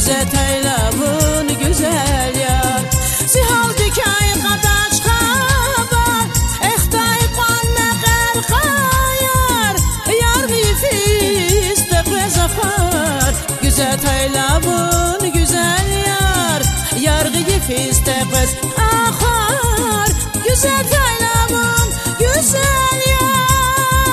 güzel taylavun güzel yar. Zihal dikay qadaç xabar, ehtay qanna qarxayar, yar gifis de zafar, güzel taylavun güzel yar, yar gifis de ahar, güzel taylavun güzel yar.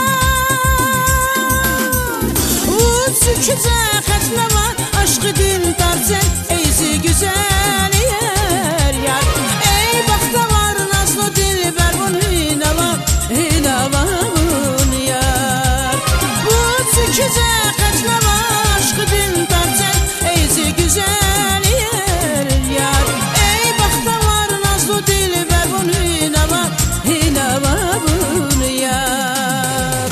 Uçukça xətlə var, aşkı din tarzen, eyzi güzel yer yar. Ey baxta var nazlı dilber bun hinava bun yar. Uçukça xətlə var, aşkı din tarzen, eyzi güzel yer yar. Ey baxta var nazlı dilber bun hinava bun yar.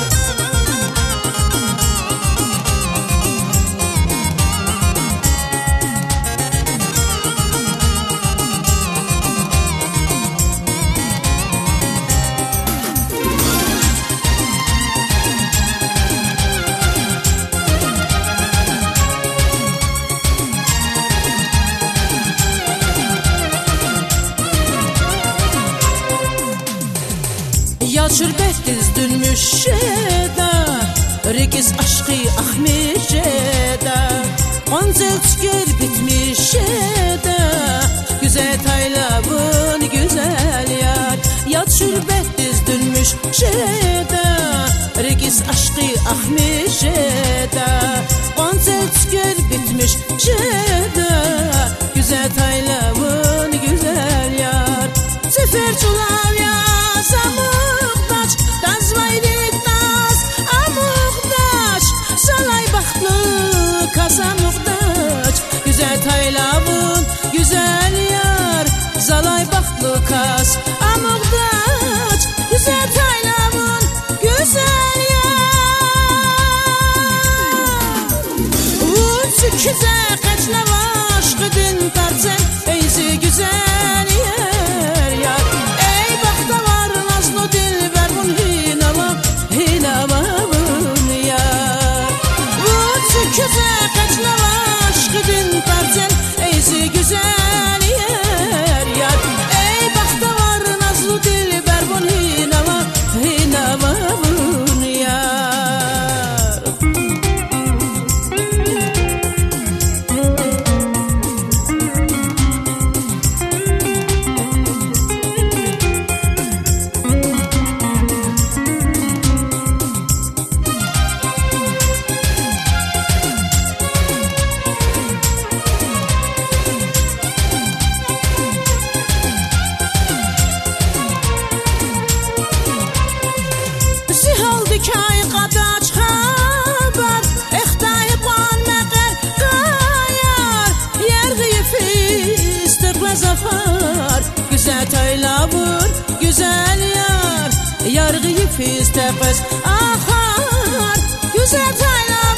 Yal şürbetiz dünmüş şeda, rekiz aşkı ahmiş şeda, konzel tükür bitmiş şeda, güzel taylavun güzel yar. Yal şürbetiz dünmüş şeda, rekiz aşkı ahmiş şeda, konzel tükür bitmiş şeda, güzel taylavun güzel yar. Sefer çulav ya samıqdaç, dazvaylik daz amuqdaç, salay baxtlı kasa muqdaç, güzel taylavun güzel yar, zalay baxtlı kas amuqdaç, güzel taylavun güzel yar. Uçukça xətlə var, aşkı din tarzen, eyzi güzel yer yar. Ey baxta var nazlı dilber bun hinava bun yar. Uçukça xətlə var, aşkı din tarzen, eyzi güzel yer yar. Ey baxta var nazlı dilber bun hinava bun yar. Zihal dikay qadaç xabar, ehtay qanna qarxayar, yer gifis de zafar, güzel taylavun güzel yar, yar gifis de ahar, güzel taylavun